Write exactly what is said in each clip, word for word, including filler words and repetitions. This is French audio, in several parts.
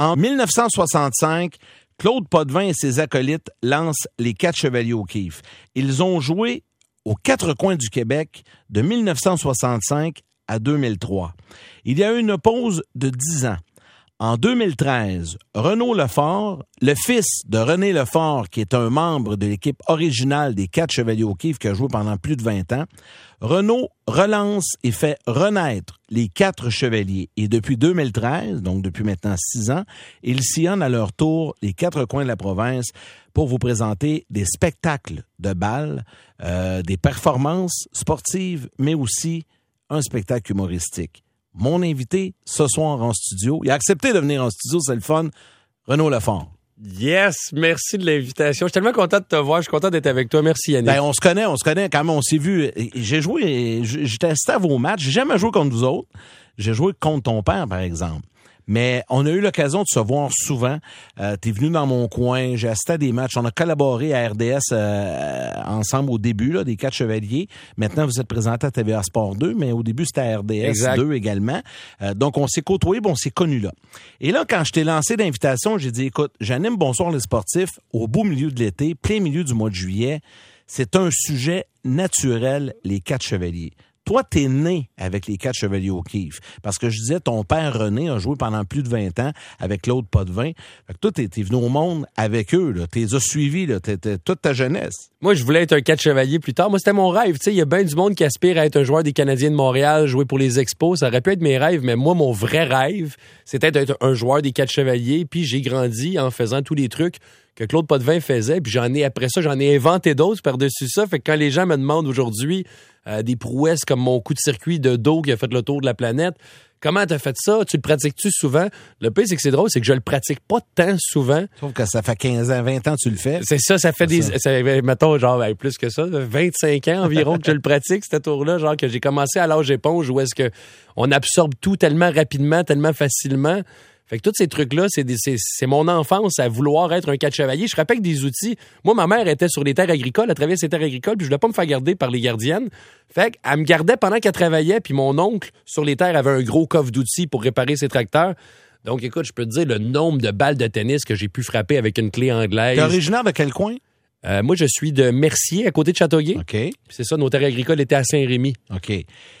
En dix-neuf cent soixante-cinq, Claude Potvin et ses acolytes lancent les Quatre Chevaliers O'Keefe. Ils ont joué aux quatre coins du Québec de dix-neuf cent soixante-cinq à deux mille trois. Il y a eu une pause de dix ans. En deux mille treize, Renaud Lefort, le fils de René Lefort, qui est un membre de l'équipe originale des Quatre Chevaliers O'Keefe, qui a joué pendant plus de vingt ans, Renaud relance et fait renaître les Quatre Chevaliers. Et depuis deux mille treize, donc depuis maintenant six ans, ils sillonnent à leur tour les quatre coins de la province pour vous présenter des spectacles de bal, euh, des performances sportives, mais aussi un spectacle humoristique. Mon invité ce soir en studio, il a accepté de venir en studio, c'est le fun, Renaud Lefort. Yes, merci de l'invitation. Je suis tellement content de te voir, je suis content d'être avec toi. Merci Yannick. Ben, on se connaît, on se connaît quand même, on s'est vu. J'ai joué, j'étais assisté à vos matchs, j'ai jamais joué contre vous autres. J'ai joué contre ton père, par exemple. Mais on a eu l'occasion de se voir souvent. Euh, t'es venu dans mon coin, j'ai assisté à des matchs. On a collaboré à R D S euh, ensemble au début, là, des Quatre Chevaliers. Maintenant, vous êtes présenté à T V A Sport deux, mais au début, c'était à R D S exact. deux également. Euh, donc, on s'est côtoyés, bon, on s'est connus là. Et là, quand je t'ai lancé l'invitation, j'ai dit, écoute, j'anime Bonsoir les sportifs au beau milieu de l'été, plein milieu du mois de juillet. C'est un sujet naturel, les Quatre Chevaliers. Toi, t'es né avec les Quatre Chevaliers O'Keefe. Parce que je disais, ton père René a joué pendant plus de vingt ans avec Claude Potvin. Fait que toi, t'es, t'es venu au monde avec eux, là. T'es as suivis, là. T'es, t'es, toute ta jeunesse. Moi, je voulais être un Quatre Chevaliers plus tard. Moi, c'était mon rêve. Tu sais, il y a bien du monde qui aspire à être un joueur des Canadiens de Montréal, jouer pour les Expos. Ça aurait pu être mes rêves, mais moi, mon vrai rêve, c'était d'être un joueur des Quatre Chevaliers. Puis j'ai grandi en faisant tous les trucs que Claude Potvin faisait, puis j'en ai, après ça, j'en ai inventé d'autres par-dessus ça. Fait que quand les gens me demandent aujourd'hui euh, des prouesses comme mon coup de circuit de dos qui a fait le tour de la planète, comment t'as fait ça? Tu le pratiques-tu souvent? Le pire, c'est que c'est drôle, c'est que je le pratique pas tant souvent. Sauf que ça fait quinze ans, vingt ans que tu le fais. C'est ça, ça fait c'est des... Ça. Ça, mettons, genre, ben, plus que ça, vingt-cinq ans environ que je le pratique, ce tour-là. Genre que j'ai commencé à l'âge éponge où est-ce que on absorbe tout tellement rapidement, tellement facilement. Fait que tous ces trucs-là, c'est, des, c'est, c'est mon enfance à vouloir être un Quatre Chevaliers. Je rappelle que des outils. Moi, ma mère était sur les terres agricoles, elle travaillait sur les terres agricoles, puis je voulais pas me faire garder par les gardiennes. Fait qu'elle me gardait pendant qu'elle travaillait, puis mon oncle, sur les terres, avait un gros coffre d'outils pour réparer ses tracteurs. Donc, écoute, je peux te dire le nombre de balles de tennis que j'ai pu frapper avec une clé anglaise. T'es originaire de quel coin? Euh, moi, je suis de Mercier, à côté de Châteauguay. OK. Puis c'est ça, nos terres agricoles étaient à Saint-Rémy. OK.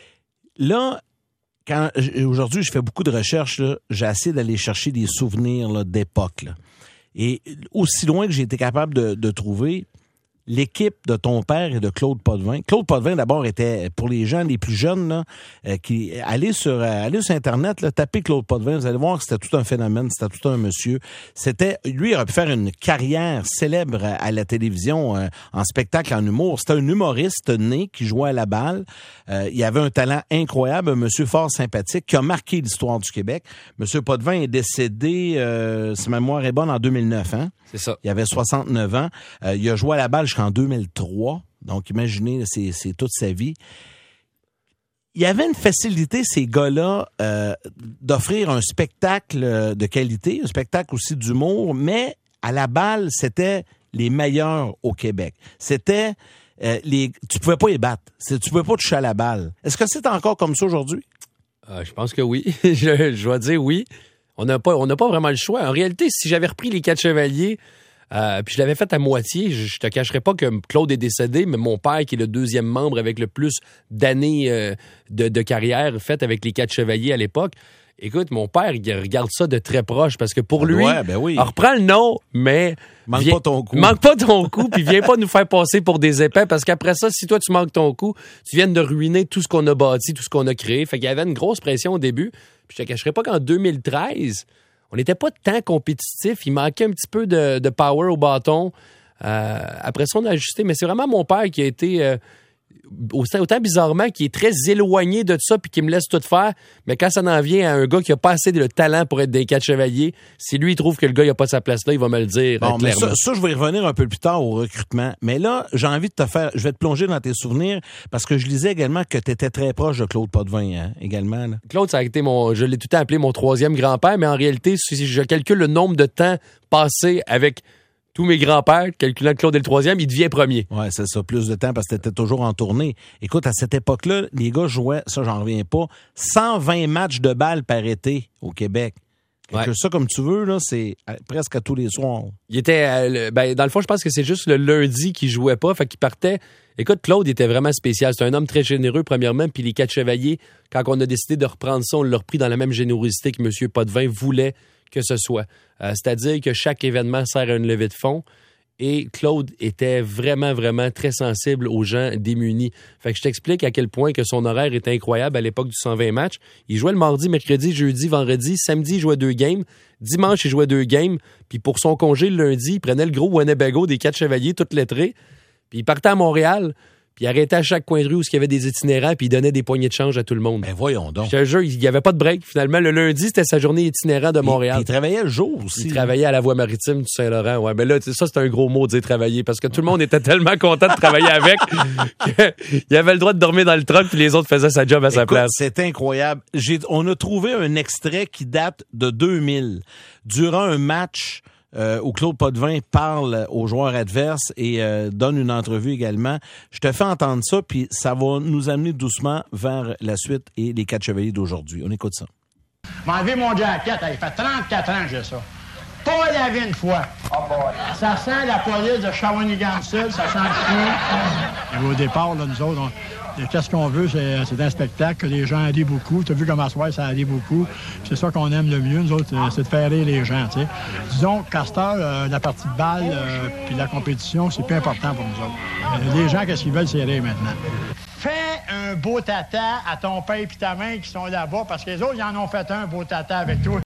Là, quand aujourd'hui, je fais beaucoup de recherches, là, j'ai essayé d'aller chercher des souvenirs là, d'époque. Là. Et aussi loin que j'ai été capable de, de trouver, l'équipe de ton père et de Claude Potvin. Claude Potvin, d'abord, était, pour les gens les plus jeunes, là, euh, qui allez sur, euh, allez sur Internet, là, tapez Claude Potvin, vous allez voir que c'était tout un phénomène, c'était tout un monsieur. C'était, lui, il aurait pu faire une carrière célèbre à, à la télévision, euh, en spectacle, en humour. C'était un humoriste né qui jouait à la balle. Euh, il avait un talent incroyable, un monsieur fort sympathique qui a marqué l'histoire du Québec. Monsieur Potvin est décédé, euh, si ma mémoire est bonne, en deux mille neuf, hein? C'est ça. Il avait soixante-neuf ans. Euh, il a joué à la balle jusqu'en deux mille trois. Donc, imaginez, c'est, c'est toute sa vie. Il y avait une facilité, ces gars-là, euh, d'offrir un spectacle de qualité, un spectacle aussi d'humour, mais à la balle, c'était les meilleurs au Québec. C'était euh, les... Tu pouvais pas les battre. C'est, tu pouvais pas toucher à la balle. Est-ce que c'est encore comme ça aujourd'hui? Euh, je pense que oui. je, je dois dire oui. On n'a pas, on n'a pas vraiment le choix. En réalité, si j'avais repris les Quatre Chevaliers, euh, puis je l'avais fait à moitié, je, je te cacherais pas que Claude est décédé, mais mon père, qui est le deuxième membre avec le plus d'années euh, de, de carrière faites avec les Quatre Chevaliers à l'époque, écoute, mon père, il regarde ça de très proche parce que pour lui, ouais, ben oui. on reprend le nom, mais manque viens, pas ton coup. Manque pas ton coup, puis viens pas nous faire passer pour des épais parce qu'après ça, si toi tu manques ton coup, tu viens de ruiner tout ce qu'on a bâti, tout ce qu'on a créé. Fait qu'il y avait une grosse pression au début. Puis je te cacherais pas qu'en deux mille treize, on n'était pas tant compétitif. Il manquait un petit peu de, de power au bâton. Euh, après ça, on a ajusté. Mais c'est vraiment mon père qui a été... Euh, autant bizarrement, qui est très éloigné de ça puis qui me laisse tout faire, mais quand ça en vient à un gars qui a pas assez de talent pour être des Quatre Chevaliers, si lui il trouve que le gars il a pas sa place là, il va me le dire bon, clairement. Mais ça, ça, je vais y revenir un peu plus tard au recrutement. Mais là, j'ai envie de te faire, je vais te plonger dans tes souvenirs parce que je lisais également que tu étais très proche de Claude Potvin, hein, également. Là. Claude, ça a été mon, je l'ai tout le temps appelé mon troisième grand-père, mais en réalité, si je calcule le nombre de temps passé avec tous mes grands-pères, calculant que Claude est le troisième, il devient premier. Ouais, c'est ça, plus de temps parce que t'étais toujours en tournée. Écoute, à cette époque-là, les gars jouaient, ça j'en reviens pas, cent vingt matchs de balle par été au Québec. Ouais. Que ça, comme tu veux, là, c'est presque à tous les soirs. Il était, euh, ben, dans le fond, je pense que c'est juste le lundi qu'il jouait pas, fait qu'il partait. Écoute, Claude était vraiment spécial. C'est un homme très généreux, premièrement, puis les quatre chevaliers, quand on a décidé de reprendre ça, on l'a repris dans la même générosité que M. Potvin voulait que ce soit. Euh, c'est-à-dire que chaque événement sert à une levée de fonds. Et Claude était vraiment, vraiment très sensible aux gens démunis. Fait que je t'explique à quel point que son horaire était incroyable à l'époque du cent vingt matchs. Il jouait le mardi, mercredi, jeudi, vendredi. Samedi, il jouait deux games. Dimanche, il jouait deux games. Puis pour son congé, le lundi, il prenait le gros Winnebago des quatre chevaliers, tout lettré. Puis il partait à Montréal. Puis il arrêtait à chaque coin de rue où il y avait des itinérants, puis il donnait des poignées de change à tout le monde. Ben voyons donc. Je te jure, il n'y avait pas de break. Finalement, le lundi, c'était sa journée itinérante de Montréal. Il, il travaillait le jour aussi. Il travaillait à la Voie maritime du Saint-Laurent. Ouais, mais là, ça, c'est un gros mot de dire travailler, parce que tout le monde était tellement content de travailler avec qu'il avait le droit de dormir dans le truck, puis les autres faisaient sa job à Écoute, sa place. C'est incroyable. J'ai, on a trouvé un extrait qui date de deux mille. Durant un match Euh, où Claude Potvin parle aux joueurs adverses et euh, donne une entrevue également. Je te fais entendre ça, puis ça va nous amener doucement vers la suite et les quatre chevaliers d'aujourd'hui. On écoute ça. M'a enlevé mon jacket, il fait trente-quatre ans que j'ai ça. Pas lavé une fois. Ça sent la police de Shawinigan-Sud, ça sent le chien. Au départ, là, nous autres, on... Qu'est-ce qu'on veut, c'est, c'est un spectacle, que les gens allient beaucoup. Tu as vu comme à soir, ça allait beaucoup. Puis c'est ça qu'on aime le mieux, nous autres, c'est de faire rire les gens, tu sais. Disons qu'à cette heure, euh, la partie de balle euh, puis la compétition, c'est plus important pour nous autres. Euh, les gens, qu'est-ce qu'ils veulent, c'est rire maintenant. Fais un beau tata à ton père et ta mère qui sont là-bas, parce que les autres, ils en ont fait un beau tata avec toi.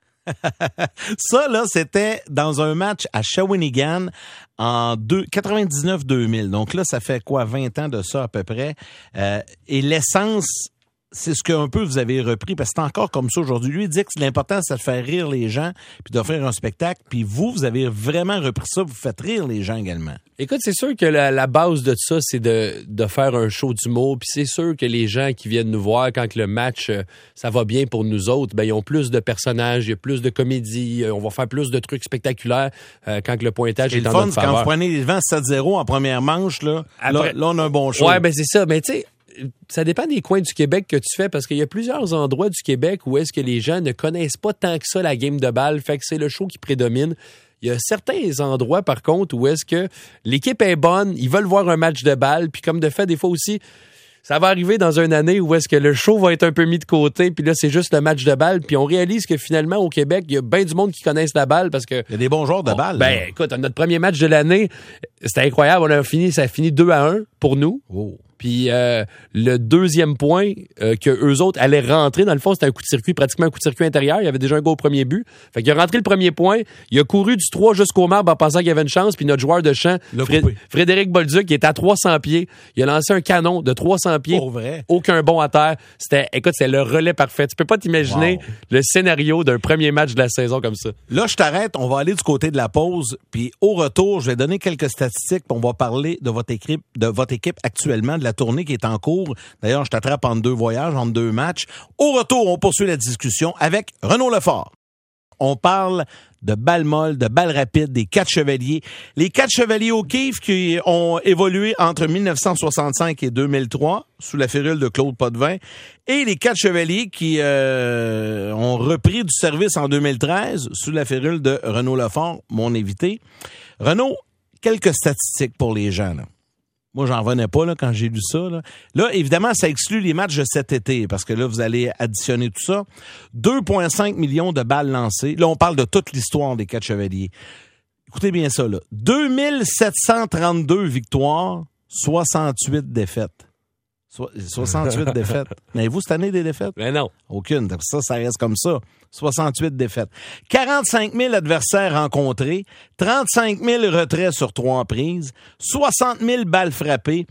Ça, là, c'était dans un match à Shawinigan en quatre-vingt-dix-neuf deux mille. Donc là, ça fait quoi, vingt ans de ça à peu près. Euh, et l'essence, c'est ce qu'un peu vous avez repris, parce que c'est encore comme ça aujourd'hui. Lui, il dit que l'important, c'est de faire rire les gens, puis d'offrir un spectacle. Puis vous, vous avez vraiment repris ça, vous faites rire les gens également. Écoute, c'est sûr que la, la base de ça, c'est de, de faire un show d'humour. Puis c'est sûr que les gens qui viennent nous voir quand le match, euh, ça va bien pour nous autres, ben ils ont plus de personnages, il y a plus de comédie, euh, on va faire plus de trucs spectaculaires euh, quand le pointage est, est en notre faveur. Quand vous prenez les devants sept zéro en première manche, là, Après, là, là, on a un bon show. Ouais, ben c'est ça. Mais tu sais, ça dépend des coins du Québec que tu fais, parce qu'il y a plusieurs endroits du Québec où est-ce que les gens ne connaissent pas tant que ça la game de balle, fait que c'est le show qui prédomine. Il y a certains endroits, par contre, où est-ce que l'équipe est bonne, ils veulent voir un match de balle, puis comme de fait, des fois aussi, ça va arriver dans une année où est-ce que le show va être un peu mis de côté, puis là, c'est juste le match de balle, puis on réalise que finalement, au Québec, il y a bien du monde qui connaissent la balle, parce que... Il y a des bons joueurs de on, balle. Ben, là. Écoute, notre premier match de l'année, c'était incroyable, on a fini, ça a fini deux à un pour nous. Oh. Puis euh, le deuxième point euh, que eux autres allaient rentrer, dans le fond, c'était un coup de circuit, pratiquement un coup de circuit intérieur. Il y avait déjà un goal au premier but. Fait qu'il a rentré le premier point. Il a couru du trois jusqu'au marbre en pensant qu'il y avait une chance. Puis notre joueur de champ, Fré- Frédéric Bolduc, qui était à trois cents pieds, il a lancé un canon de trois cents pieds. Pour vrai. Aucun bon à terre. C'était, écoute, c'est le relais parfait. Tu peux pas t'imaginer wow. le scénario d'un premier match de la saison comme ça. Là, je t'arrête. On va aller du côté de la pause. Puis au retour, je vais donner quelques statistiques. Puis on va parler de votre équipe, de votre équipe actuellement, de la tournée qui est en cours. D'ailleurs, je t'attrape entre deux voyages, entre deux matchs. Au retour, on poursuit la discussion avec Renaud Lefort. On parle de balles molles, de balles rapides, des quatre chevaliers. Les quatre chevaliers O'Keefe qui ont évolué entre dix-neuf cent soixante-cinq et deux mille trois sous la férule de Claude Potvin. Et les quatre chevaliers qui euh, ont repris du service en deux mille treize sous la férule de Renaud Lefort, mon invité. Renaud, quelques statistiques pour les gens, là. Moi, j'en revenais pas là, quand j'ai lu ça. Là. là, évidemment, ça exclut les matchs de cet été, parce que là, vous allez additionner tout ça. deux virgule cinq millions de balles lancées. Là, on parle de toute l'histoire des quatre chevaliers. Écoutez bien ça, là. deux mille sept cent trente-deux victoires, soixante-huit défaites. So- soixante-huit défaites. Avez-vous cette année des défaites? Mais non. Aucune. Ça, ça reste comme ça. soixante-huit défaites. quarante-cinq mille adversaires rencontrés, trente-cinq mille retraits sur trois prises, soixante mille balles frappées,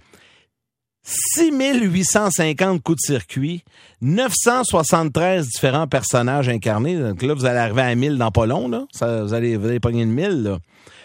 six mille huit cent cinquante coups de circuit, neuf cent soixante-treize différents personnages incarnés. Donc là, vous allez arriver à mille dans pas long, là. Ça, vous allez, vous allez pogner une mille, là.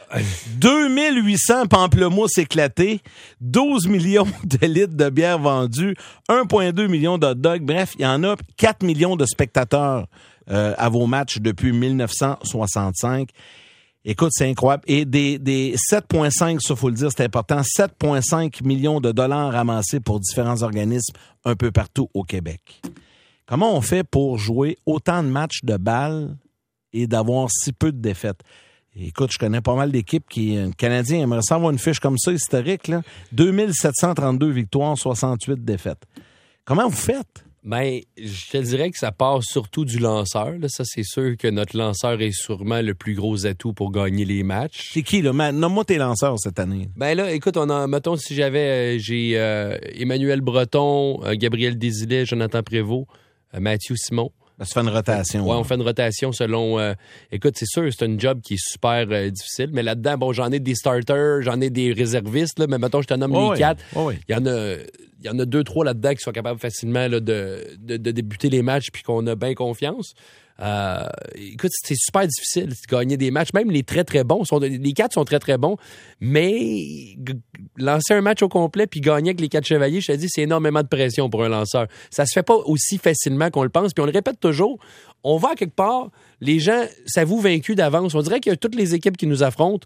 deux mille huit cents pamplemousses éclatés, douze millions de litres de bière vendus, un virgule deux million de hot dogs. Bref, il y en a quatre millions de spectateurs euh, à vos matchs depuis dix-neuf cent soixante-cinq. Écoute, c'est incroyable. Et des, des sept virgule cinq, ça faut le dire, c'est important, sept virgule cinq millions de dollars ramassés pour différents organismes un peu partout au Québec. Comment on fait pour jouer autant de matchs de balles et d'avoir si peu de défaites. Écoute, je connais pas mal d'équipes qui, un Canadien aimerait ça avoir une fiche comme ça, historique, là. deux mille sept cent trente-deux victoires, soixante-huit défaites. Comment vous faites? Ben, je te dirais que ça part surtout du lanceur. Là. Ça, c'est sûr que notre lanceur est sûrement le plus gros atout pour gagner les matchs. C'est qui, là? Nomme-moi tes lanceurs cette année. Ben là, écoute, on a, mettons, si j'avais, euh, j'ai euh, Emmanuel Breton, euh, Gabriel Desilets, Jonathan Prévost, euh, Mathieu Simon. Ça se fait une rotation. Oui, on fait une rotation selon... Euh, écoute, c'est sûr, c'est un job qui est super euh, difficile, mais là-dedans, bon, j'en ai des starters, j'en ai des réservistes, là, mais mettons, je te nomme oh les oui. quatre. Oh oui. Il y en a... Il y en a deux, trois là-dedans qui sont capables facilement là, de, de, de débuter les matchs puis qu'on a bien confiance. Euh, écoute, c'est super difficile de gagner des matchs. Même les très, très bons. Sont, les quatre sont très, très bons. Mais g- lancer un match au complet puis gagner avec les quatre chevaliers, je te dis, c'est énormément de pression pour un lanceur. Ça se fait pas aussi facilement qu'on le pense. Puis on le répète toujours. On va à quelque part, les gens s'avouent vaincus d'avance. On dirait que toutes les équipes qui nous affrontent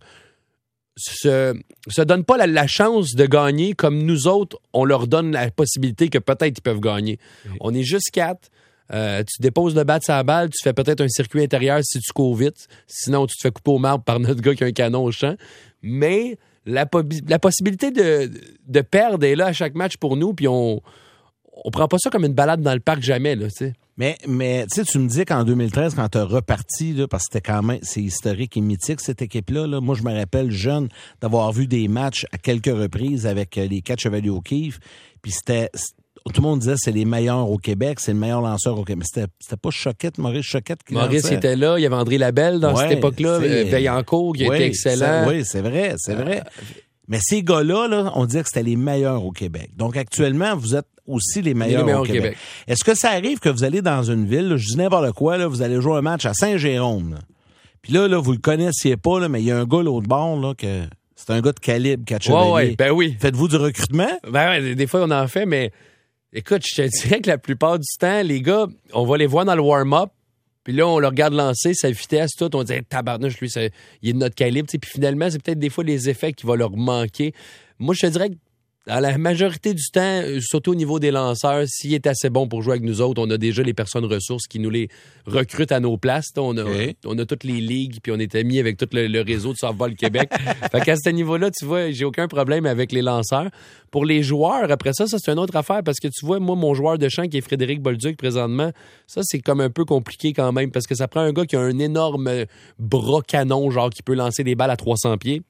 se, se donnent pas la, la chance de gagner comme nous autres, on leur donne la possibilité que peut-être ils peuvent gagner. Oui. On est juste quatre. Euh, tu déposes le bat de sa balle, tu fais peut-être un circuit intérieur si tu cours vite. Sinon, tu te fais couper au marbre par notre gars qui a un canon au champ. Mais la, po- la possibilité de, de perdre est là à chaque match pour nous, puis on on prend pas ça comme une balade dans le parc jamais, là, tu sais. Mais, mais tu sais, tu me disais qu'en deux mille treize, quand tu as reparti, là, parce que c'était quand même, c'est historique et mythique, cette équipe-là, là, moi, je me rappelle, jeune, d'avoir vu des matchs à quelques reprises avec les quatre Chevaliers O'Keefe, puis c'était, tout le monde disait c'est les meilleurs au Québec, c'est le meilleur lanceur au Québec. Mais c'était, c'était pas Choquette, Maurice Choquette qui Maurice lançait. était là, il y avait André Labelle dans ouais, cette époque-là, c'est... Veillancourt qui oui, était excellent. C'est, oui, c'est vrai, c'est vrai. Euh... Mais ces gars-là, là, on disait que c'était les meilleurs au Québec. Donc, actuellement, vous êtes aussi les meilleurs, les meilleurs au Québec. Québec. Est-ce que ça arrive que vous allez dans une ville, là, je dis n'importe quoi, là, vous allez jouer un match à Saint-Jérôme, là. Puis là, là, vous le connaissiez pas, là, mais il y a un gars l'autre bord, là, que c'est un gars de calibre, quatre chevaliers. Ouais, ouais, ben oui. Faites-vous du recrutement? Ben ouais, des fois, on en fait, mais écoute, je te dirais que la plupart du temps, les gars, on va les voir dans le warm-up, puis là, on le regarde lancer, sa vitesse, tout, on dit hey, « tabarnouche, lui, c'est, il est de notre calibre », puis finalement, c'est peut-être des fois les effets qui vont leur manquer. Moi, je te dirais que dans la majorité du temps, surtout au niveau des lanceurs, s'il est assez bon pour jouer avec nous autres, on a déjà les personnes ressources qui nous les recrutent à nos places. On a, okay. on a toutes les ligues, puis on est amis avec tout le, le réseau de Softball Québec. Fait qu'à ce niveau-là, tu vois, j'ai aucun problème avec les lanceurs. Pour les joueurs, après ça, ça c'est une autre affaire, parce que tu vois, moi, mon joueur de champ qui est Frédéric Bolduc présentement, ça, c'est comme un peu compliqué quand même, parce que ça prend un gars qui a un énorme bras canon, genre qui peut lancer des balles à trois cents pieds.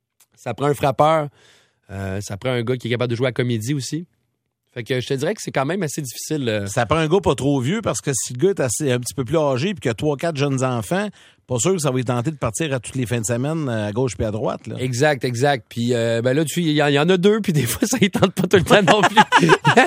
Ça prend un frappeur. Euh, ça prend un gars qui est capable de jouer à la comédie aussi. Fait que je te dirais que c'est quand même assez difficile. Euh... Ça prend un gars pas trop vieux parce que si le gars est assez, un petit peu plus âgé et qu'il a trois quatre jeunes enfants, pas sûr que ça va lui tenter de partir à toutes les fins de semaine à gauche puis à droite. Là. Exact, exact. Puis euh, ben là, il y, y en a deux, puis des fois, ça ne tente pas tout le temps non plus.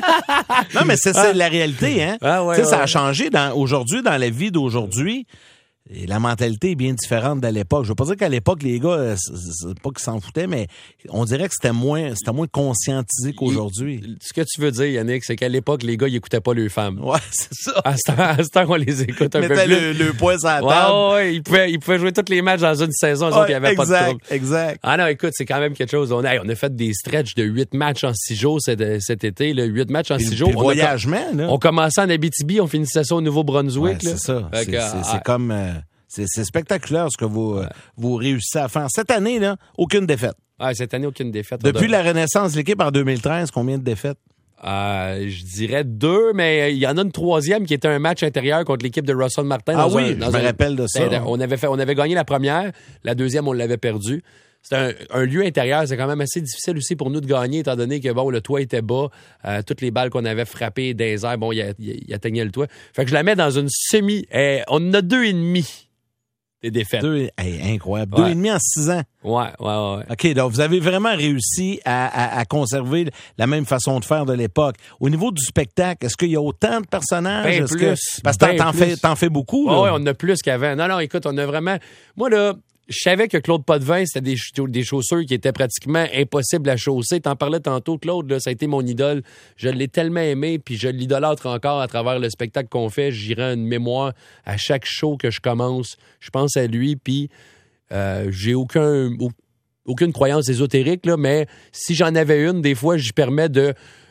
Non, mais c'est, c'est la réalité. Hein? Ah ouais, tu sais, ouais. Ça a changé dans, aujourd'hui, dans la vie d'aujourd'hui. Et la mentalité est bien différente de l'époque. Je veux pas dire qu'à l'époque, les gars, c'est, c'est pas qu'ils s'en foutaient, mais on dirait que c'était moins, c'était moins conscientisé qu'aujourd'hui. Il, ce que tu veux dire, Yannick, c'est qu'à l'époque, les gars, ils écoutaient pas leurs femmes. Ouais, c'est ça. À ce temps, à ce temps on les écoute un peu plus. Le, le poing sur la table. Ouais, ouais, ils pouvaient, ils pouvaient jouer tous les matchs dans une saison, ouais, il n'y avait exact, pas de trouble. Exact. Ah non, écoute, c'est quand même quelque chose. On a, on a fait des stretches de huit matchs en six jours cet, cet été, là, huit matchs en six jours. Le voyagement, on là. On commençait en Abitibi, on finissait ça au Nouveau-Brunswick. Ouais, là. c'est ça. C'est, que, c'est, ah, c'est comme... Euh... C'est, c'est spectaculaire ce que vous, ouais. euh, vous réussissez à faire. Cette année, là, aucune défaite. Ah, cette année, aucune défaite. Depuis la renaissance de l'équipe en deux mille treize, combien de défaites? Euh, je dirais deux, mais il y en a une troisième qui était un match intérieur contre l'équipe de Russell Martin. Ah dans oui, un, je dans me un, rappelle de ça. On avait, fait, on avait gagné la première, la deuxième, on l'avait perdue. C'est un, un lieu intérieur, c'est quand même assez difficile aussi pour nous de gagner, étant donné que bon, le toit était bas, euh, toutes les balles qu'on avait frappées dans les airs, bon, il, il, il atteignait le toit. Fait que je la mets dans une semi. Eh, on en a deux et demi. Des défaites. Deux, hey, incroyable. Ouais. Deux et demi en six ans. Ouais, ouais, ouais. OK, donc vous avez vraiment réussi à, à, à conserver la même façon de faire de l'époque. Au niveau du spectacle, est-ce qu'il y a autant de personnages? Ben est-ce plus. Que, parce que ben t'en, fais, t'en fais beaucoup, là. Ouais, on en a plus qu'avant. Non, non, écoute, on a vraiment... Moi, là... Je savais que Claude Potvin, c'était des, des chaussures qui étaient pratiquement impossibles à chausser. T'en parlais tantôt, Claude, là, ça a été mon idole. Je l'ai tellement aimé, puis je l'idolâtre encore à travers le spectacle qu'on fait. J'y rends une mémoire à chaque show que je commence. Je pense à lui, puis euh, j'ai aucun, aucune croyance ésotérique, là, mais si j'en avais une, des fois, j'y permets de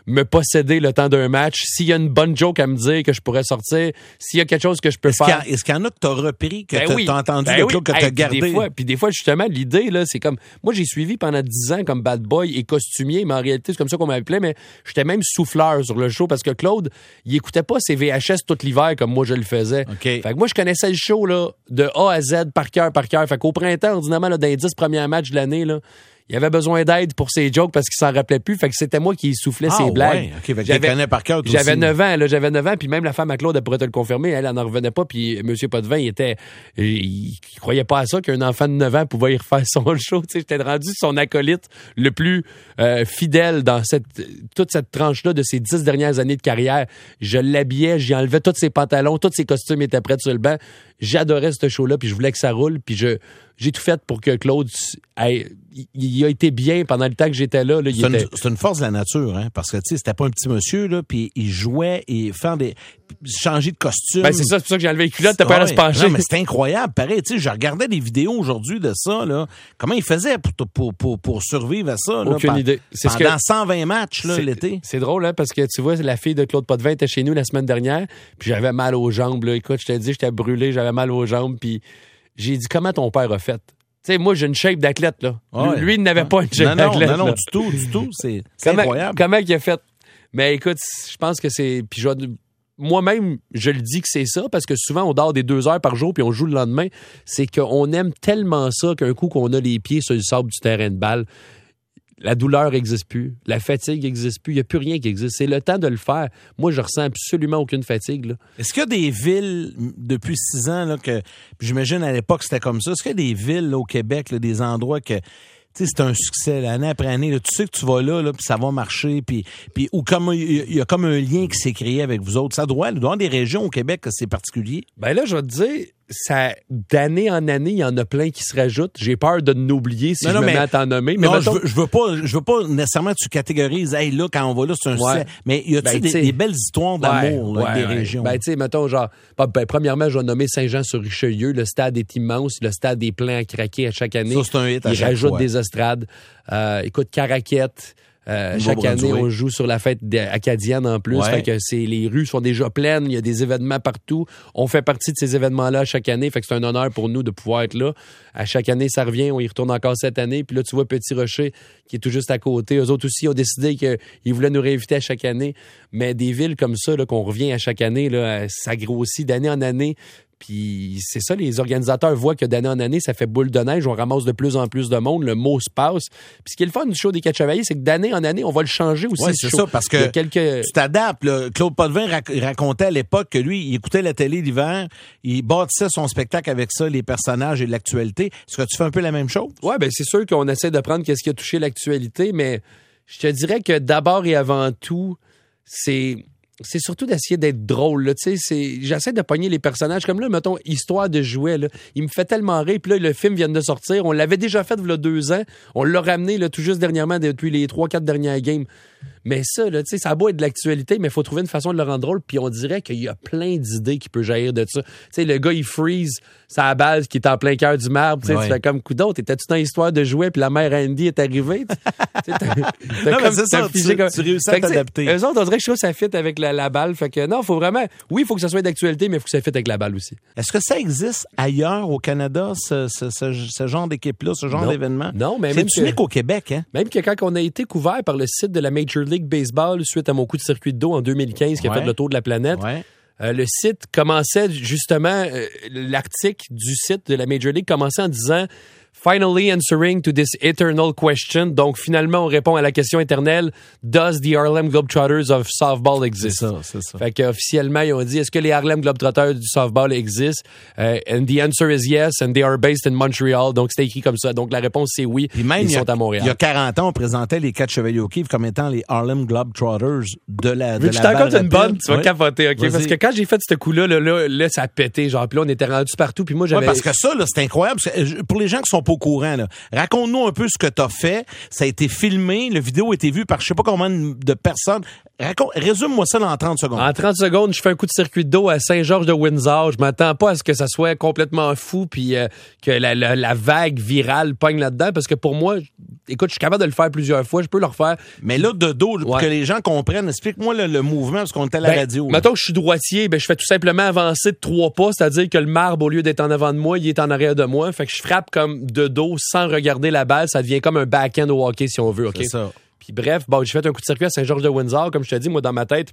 me posséder le temps d'un match. S'il y a une bonne joke à me dire que je pourrais sortir, s'il y a quelque chose que je peux est-ce faire... Qu'il y a, est-ce qu'il y en a que t'as repris, que ben t'as, oui. t'as entendu, ben le oui. Claude, que hey, t'as puis gardé? Des fois, puis des fois, justement, l'idée, là, c'est comme... Moi, j'ai suivi pendant dix ans comme bad boy et costumier, mais en réalité, c'est comme ça qu'on m'appelait, mais j'étais même souffleur sur le show parce que Claude, il écoutait pas ses V H S tout l'hiver comme moi, je le faisais. Okay. Fait que moi, je connaissais le show, là, de A à Z, par cœur, par cœur. Fait qu'au printemps, ordinairement, là, dans les dix premiers matchs de l'année, là, il avait besoin d'aide pour ses jokes parce qu'il s'en rappelait plus. Fait que c'était moi qui soufflais ah, ses blagues. Ouais. OK, fait que j'avais, connais par cœur J'avais aussi. neuf ans, là, j'avais neuf ans, puis même la femme à Claude, elle pourrait te le confirmer, elle, elle n'en revenait pas, puis M. Potvin, il était, il, il croyait pas à ça qu'un enfant de neuf ans pouvait y refaire son show, tu sais, j'étais rendu son acolyte le plus euh, fidèle dans cette, toute cette tranche-là de ses dix dernières années de carrière. Je l'habillais, j'y enlevais tous ses pantalons, tous ses costumes étaient prêts sur le banc. J'adorais ce show-là, puis je voulais que ça roule, puis je, j'ai tout fait pour que Claude, hey, il a été bien pendant le temps que j'étais là. là il c'est, était... une, c'est une force de la nature, hein, parce que, tu sais, c'était pas un petit monsieur, là, puis il jouait et faire des... changer de costume. Ben, c'est ça, c'est pour ça que j'ai enlevé les culottes, t'as pas à se pencher. Non, mais c'était incroyable. Pareil, tu sais, je regardais des vidéos aujourd'hui de ça, là. Comment il faisait pour, pour, pour, pour survivre à ça, là? Aucune par, idée. C'est pendant ce que... cent vingt matchs, là, c'est, l'été. C'est drôle, hein, parce que tu vois, la fille de Claude Potvin était chez nous la semaine dernière, puis j'avais mal aux jambes, là. Écoute, je t'ai dit, j'étais brûlé, j'avais mal aux jambes, puis j'ai dit, comment ton père a fait? Tu sais, moi, j'ai une shape d'athlète, là. Ouais. Lui, il n'avait ouais. pas une shape non, non, d'athlète. Non, non, là. du tout, du tout. C'est, c'est comment, incroyable. Comment il a fait? Mais écoute, je pense que c'est... Puis je... Moi-même, je le dis que c'est ça, parce que souvent, on dort des deux heures par jour, puis on joue le lendemain. C'est qu'on aime tellement ça qu'un coup qu'on a les pieds sur le sable du terrain de balle, la douleur n'existe plus, la fatigue n'existe plus, il n'y a plus rien qui existe. C'est le temps de le faire. Moi, je ressens absolument aucune fatigue. Là. Est-ce qu'il y a des villes, depuis six ans, là, que puis j'imagine à l'époque c'était comme ça, est-ce qu'il y a des villes là, au Québec, là, des endroits que... Tu sais, c'est un succès, là, année après année. Là, tu sais que tu vas là, là puis ça va marcher. Puis, puis ou comme il y a comme un lien qui s'est créé avec vous autres. Ça doit, il doit y avoir des régions au Québec que c'est particulier. Ben là, je vais te dire, ça, d'année en année, il y en a plein qui se rajoutent. J'ai peur de n'oublier si non, je non, me mais, mets à t'en nommer. Mais non, mettons... je, veux, je veux pas, je veux pas nécessairement que tu catégorises. Hey, là, quand on va là, c'est un ouais. succès. Mais y a-tu ben, des, des belles histoires d'amour ouais, là, ouais, avec des ouais. régions? Ben, tu sais, mettons, genre, ben, premièrement, je vais nommer Saint-Jean-sur-Richelieu. Le stade est immense. Le stade est plein à craquer à chaque année. Ça, c'est un hit à Ils chaque rajoutent fois. des estrades. Euh, écoute, Caraquette. Euh, chaque année, on joue sur la fête acadienne en plus. Ouais. Fait que c'est, les rues sont déjà pleines. Il y a des événements partout. On fait partie de ces événements-là chaque année. Fait que c'est un honneur pour nous de pouvoir être là. À chaque année, ça revient. On y retourne encore cette année. Puis là, tu vois Petit Rocher qui est tout juste à côté. Eux autres aussi ont décidé qu'ils voulaient nous réinviter à chaque année. Mais des villes comme ça, là, qu'on revient à chaque année, là, ça grossit d'année en année. Puis c'est ça, les organisateurs voient que d'année en année, ça fait boule de neige, on ramasse de plus en plus de monde, le mot se passe. Puis ce qui est le fun du show des Quatre Chevaliers, c'est que d'année en année, on va le changer aussi. Oui, c'est show. ça, parce que quelques... tu t'adaptes. Là. Claude Potvin rac- racontait à l'époque que lui, il écoutait la télé l'hiver, il bâtissait son spectacle avec ça, les personnages et l'actualité. Est-ce que tu fais un peu la même chose? Oui, bien c'est sûr qu'on essaie de prendre qu'est-ce qui a touché l'actualité, mais je te dirais que d'abord et avant tout, c'est... c'est surtout d'essayer d'être drôle. Là, c'est, j'essaie de pogner les personnages. Comme là, mettons, Histoire de jouet. Là, il me fait tellement rire. Puis là, le film vient de sortir. On l'avait déjà fait il y a deux ans. On l'a ramené là, tout juste dernièrement depuis les trois quatre dernières games. Mais ça, là, ça a beau être de l'actualité, mais il faut trouver une façon de le rendre drôle. Puis on dirait qu'il y a plein d'idées qui peuvent jaillir de ça. T'sais, le gars, il freeze sa base qui est en plein cœur du marbre. Ouais. Tu fais comme coup d'autre. T'étais-tu dans Histoire de jouet, puis la mère Andy est arrivée? T'as, t'as non, comme, mais c'est ça, tu, comme... tu réussis à t'adapter. Eux autres, on dirait que je trouve que ça fit avec la, la balle. Fait que non, il faut vraiment... Oui, il faut que ça soit d'actualité, mais il faut que ça fit avec la balle aussi. Est-ce que ça existe ailleurs au Canada, ce, ce, ce, ce genre d'équipe-là, ce genre non. d'événement? Non, mais c'est même unique que, au Québec, hein? Même que quand on a été couvert par le site de la Major League Baseball suite à mon coup de circuit de dos en deux mille quinze qui ouais. a fait le tour de la planète, ouais. euh, le site commençait justement, euh, l'article du site de la Major League commençait en disant « Finally answering to this eternal question ». Donc, finalement, on répond à la question éternelle « Does the Harlem Globetrotters of softball exist? » C'est ça, c'est ça. Fait qu'officiellement, ils ont dit « Est-ce que les Harlem Globetrotters du softball existent? Uh, » And the answer is yes, and they are based in Montreal. Donc, c'était écrit comme ça. Donc, la réponse, c'est oui. Puis même, ils sont a, à Montréal. Il y a quarante ans, on présentait les Quatre Chevaliers au Kiv comme étant les Harlem Globetrotters de la de Vu que la je t'en balle compte une bonne, tu vas ouais. capoter, OK? Vas-y. Parce que quand j'ai fait ce coup-là, là, là, là, ça a pété. Genre, puis là, on était rendus partout. Puis moi, j'avais... Ouais, parce que ça, là, c'est incroyable. C'est, pour les gens qui sont pas au courant, là, raconte-nous un peu ce que tu as fait. Ça a été filmé. Le vidéo a été vu par je sais pas combien de personnes. Raconte, résume-moi ça en trente secondes. En trente secondes, je fais un coup de circuit de dos à Saint-Georges-de-Windsor. Je m'attends pas à ce que ça soit complètement fou puis euh, que la, la, la vague virale pogne là-dedans parce que pour moi, écoute, je suis capable de le faire plusieurs fois, je peux le refaire. Mais là, de dos, pour Ouais. que les gens comprennent, explique-moi le, le mouvement, parce qu'on est à la Ben, radio. là. mettons que je suis droitier, ben, je fais tout simplement avancer de trois pas, c'est-à-dire que le marbre, au lieu d'être en avant de moi, il est en arrière de moi. Fait que je frappe comme de dos sans regarder la balle. Ça devient comme un back-end au hockey, si on veut, OK? C'est ça. Puis bref, bon, j'ai fait un coup de circuit à Saint-Georges-de-Windsor. Comme je te dis, moi, dans ma tête,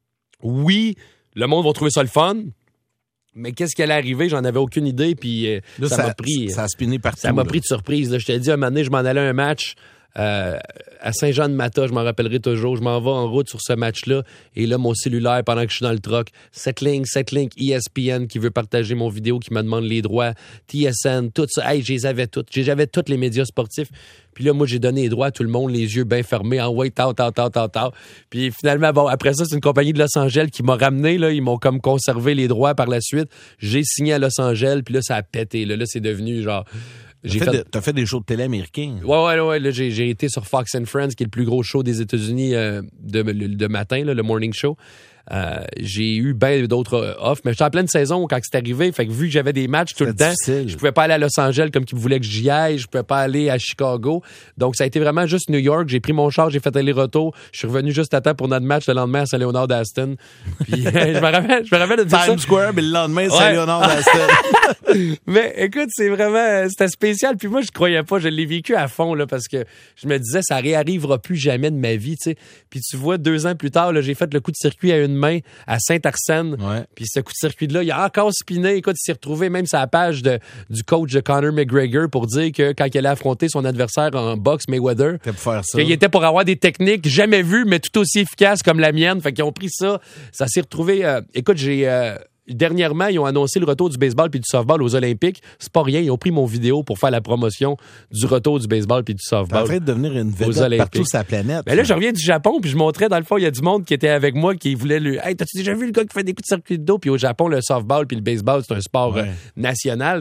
oui, le monde va trouver ça le fun, mais qu'est-ce qui allait arriver? J'en avais aucune idée, puis euh, Là, ça m'a pris... Ça a spiné partout. Ça m'a là. pris de surprise. Là. Je t'ai dit, un moment donné, je m'en allais à un match euh, à Saint-Jean-de-Mata, je m'en rappellerai toujours. Je m'en vais en route sur ce match-là. Et là, mon cellulaire, pendant que je suis dans le truck, Setlink, Setlink, E S P N qui veut partager mon vidéo, qui me demande les droits, T S N, tout ça. Hey, je les avais toutes. J'avais tous les médias sportifs. Puis là, moi, j'ai donné les droits à tout le monde, les yeux bien fermés, en wait, tant, tant, tant, tant, tant. Puis finalement, bon, après ça, c'est une compagnie de Los Angeles qui m'a ramené, là. Ils m'ont comme conservé les droits par la suite. J'ai signé à Los Angeles, puis là, ça a pété. Là, là c'est devenu genre... J'ai fait, fait... De, t'as fait des shows de télé américains. Ouais, ouais, ouais. Là, j'ai, j'ai été sur Fox and Friends, qui est le plus gros show des États-Unis euh, de, de matin, là, le morning show. Euh, j'ai eu bien d'autres euh, offres, mais j'étais en pleine saison quand c'est arrivé. Fait que vu que j'avais des matchs tout le temps, difficile. Je pouvais pas aller à Los Angeles comme qu'ils voulaient que j'y aille. Je pouvais pas aller à Chicago. Donc, ça a été vraiment juste New York. J'ai pris mon char, j'ai fait aller-retour. Je suis revenu juste à temps pour notre match le lendemain à Saint-Léonard d'Aston. Puis, je me rappelle, je me rappelle de dire Times ça. Square, mais le lendemain, ouais. Saint-Léonard d'Aston. Mais écoute, c'est vraiment, c'était spécial. Puis moi, je croyais pas. Je l'ai vécu à fond, là, parce que je me disais, ça réarrivera plus jamais de ma vie, tu sais. Puis tu vois, deux ans plus tard, là, j'ai fait le coup de circuit à une main à Saint-Arsène. Ouais. Puis ce coup de circuit-là, il a encore spiné. Écoute, il s'est retrouvé même sur la page de, du coach de Conor McGregor pour dire que quand il allait affronter son adversaire en boxe, Mayweather, pour faire ça. qu'il était pour avoir des techniques jamais vues, mais tout aussi efficaces comme la mienne. Fait qu'ils ont pris ça. Ça s'est retrouvé... Euh, écoute, j'ai... Euh, Dernièrement, ils ont annoncé le retour du baseball puis du softball aux Olympiques. C'est pas rien, ils ont pris mon vidéo pour faire la promotion du retour du baseball puis du softball. T'es en train de devenir une vedette partout sur la planète. Mais là, je reviens du Japon puis je montrais, dans le fond, il y a du monde qui était avec moi qui voulait lui... Hey, t'as-tu déjà vu le gars qui fait des coups de circuit de dos? Puis au Japon, le softball puis le baseball, c'est un sport ouais. euh, national.